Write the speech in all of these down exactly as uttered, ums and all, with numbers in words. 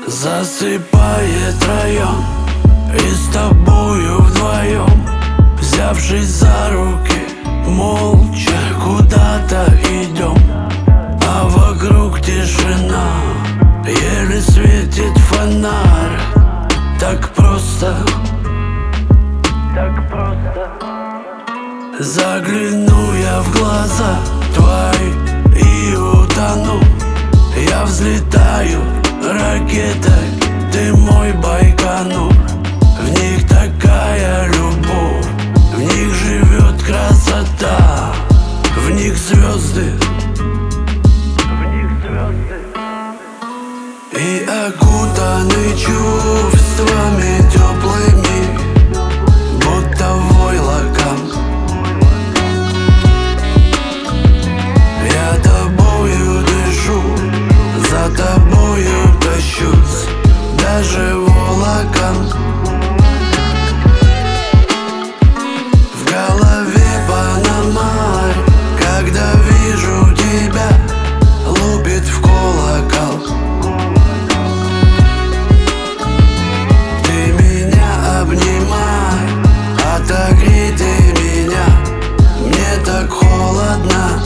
Засыпает район, и с тобою вдвоем, взявшись за руки, молча куда-то идем. А вокруг тишина, еле светит фонарь. Так просто, так просто. Загляну я в глаза твои и утону. Я взлетаю ракетой, ты мой Байконур. В них такая любовь, в них живет красота, в них звезды, в них звезды. И окутаны чувствами теплыми, будто войлоком. Я тобою дышу, за тобою тащусь, даже волоком. В голове Панамарь, когда вижу тебя, лупит в колокол. Ты меня обнимай, отогрей ты меня, мне так холодно.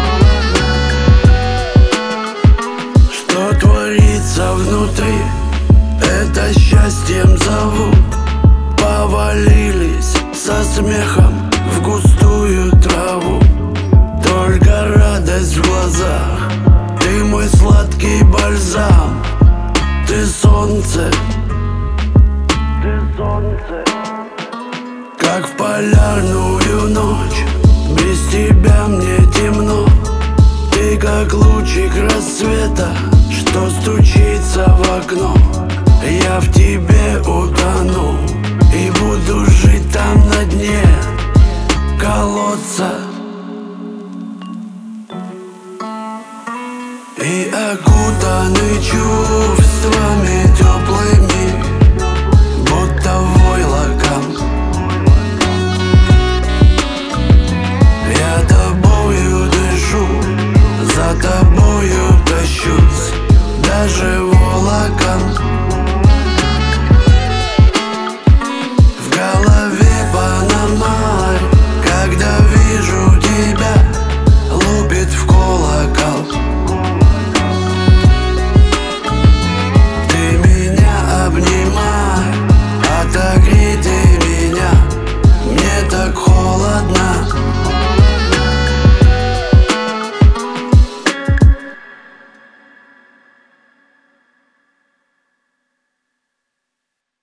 Что творится внутри, это счастьем зовут. Повалились со смехом в густую траву. Только радость в глазах, ты мой сладкий бальзам. Ты солнце, ты солнце. Как в полярную ночь, без тебя мне темно. Ты как лучик рассвета, что стучится в окно. Я в тебе утону и буду жить там на дне колодца. И окутаны чувствами